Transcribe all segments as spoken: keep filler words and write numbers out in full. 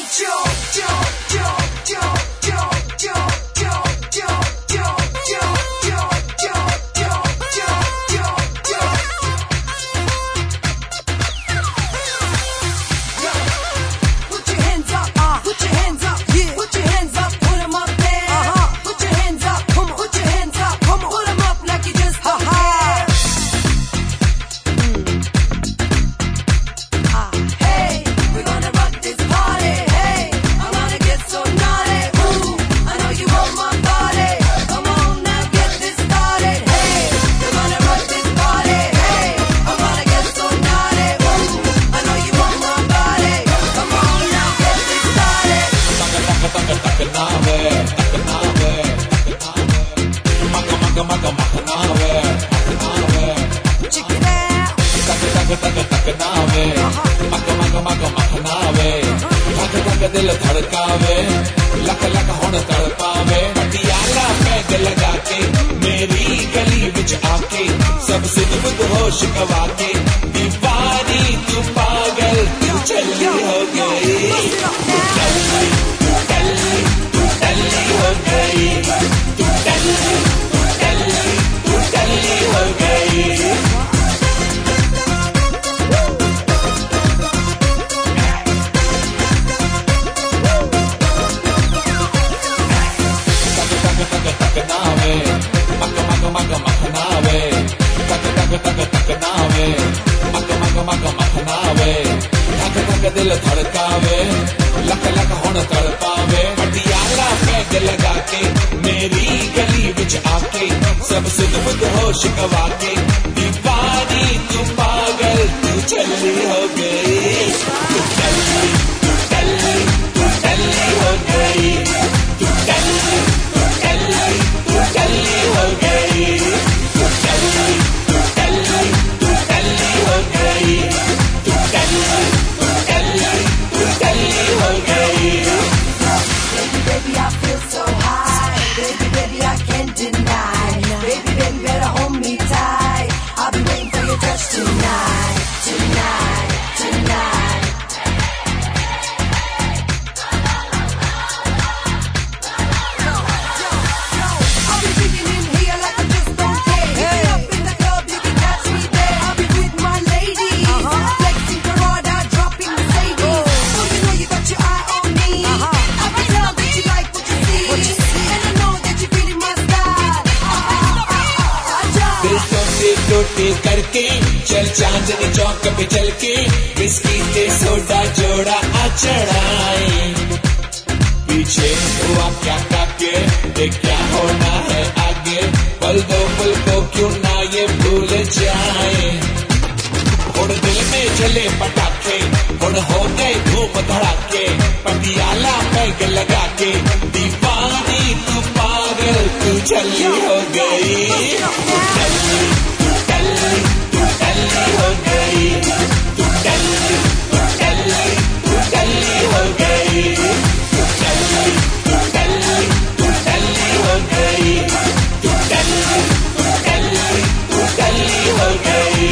दिल धड़कावे लख लख हुण तड़पावे पटियाला पैग लगा के मेरी गली विच आके सब सिद्ध बुद्ध होश गवा के दीवानी तू पागल तू चली हो गई तू टल्ली तू टल्ली तू टल्ली हो गई तू टल्ली तू टल्ली तू टल्ली हो गई दिल धड़कावे लख लख हुण तड़पावे पटियाला पैग लगा के मेरी गली विच आके सब सिद्ध बुद्ध होश गवा के दीवानी तू पागल तू चली हो गई तू टल्ली तू टल्ली तू टल्ली हो गई तू टल्ली तू टल्ली तू टल्ली हो गई तू टल्ली तू टल्ली तू टल्ली हो गई तू टल्ली Baby, baby, I feel so high. Baby, baby, I can't deny. Baby, baby, better hold me tight. I'll be waiting for your touch tonight, tonight, tonight. I'll be freaking in here like I just don't care. Hey. Up in the club, you can catch me there. I'll be with my ladies, uh-huh. Flexing Prada, dropping Mercedes. Oh. So you know you got your eye on me. Uh-huh. I can tell that you like what you see, what you see. And I know that you're feeling my style. दिल टोटे टोटे करके चल चांदनी चौक पे चल के whisky से soda जोड़ा आ चढ़ाए पीछे हुआ क्या काके देख क्या होना है आगे पल दो पल को क्यों ना ये भूल जाए और दिल में चले पटाखे और हो गए धूम धड़ाके पटियाला पैग लगा के दीवानी तू पागल तू चली हो गई तू टल्ली तू टल्ली तू टल्ली हो गई तू टल्ली तू टल्ली तू टल्ली हो गई तू टल्ली तू टल्ली तू टल्ली हो गई तू टल्ली तू टल्ली तू टल्ली हो गई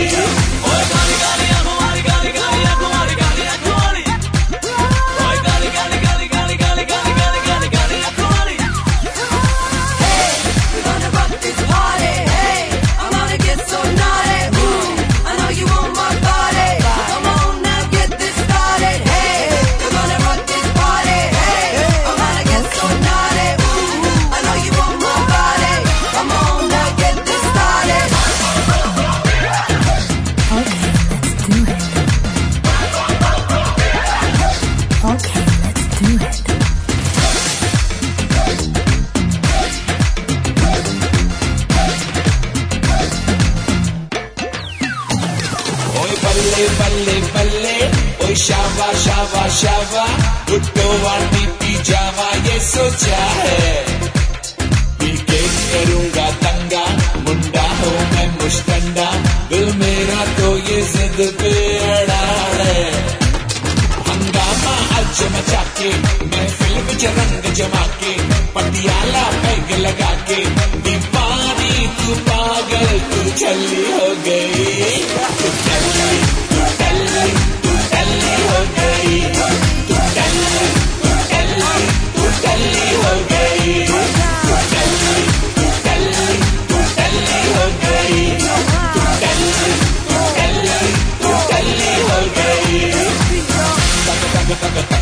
बल्ले बल्ले ओए शाबा शाबा शाबा गुट्टो वाटी पीजामा ये सोचा है पीके करूंगा तंगा मुंडा हो मैं मुश्तंडा दिल मेरा तो ये जिद पे अड़ा है हंगामा आज मचा के मैं फिल्म च रंग जमा के पटियाला पैग लगा के दीवानी तू पागल तू चली हो गई तू टल्ली तू टल्ली तू टल्ली हो गई तू टल्ली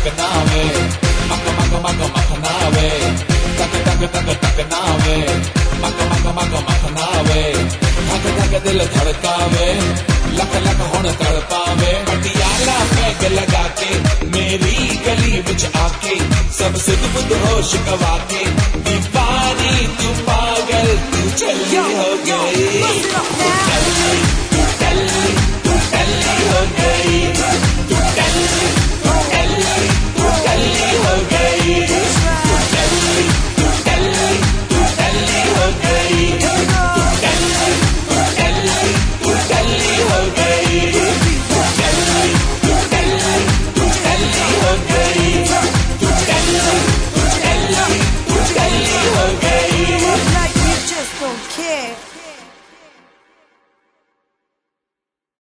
तक नावे, मक मक मक मक नावे, तक तक तक तक नावे, मक मक मक मक नावे, धक धक दिल धड़कावे, लख लख हुण तड़पावे। पटियाला पैग लगा के मेरी गली विच आके सब सिद्ध बुद्ध होश गवा के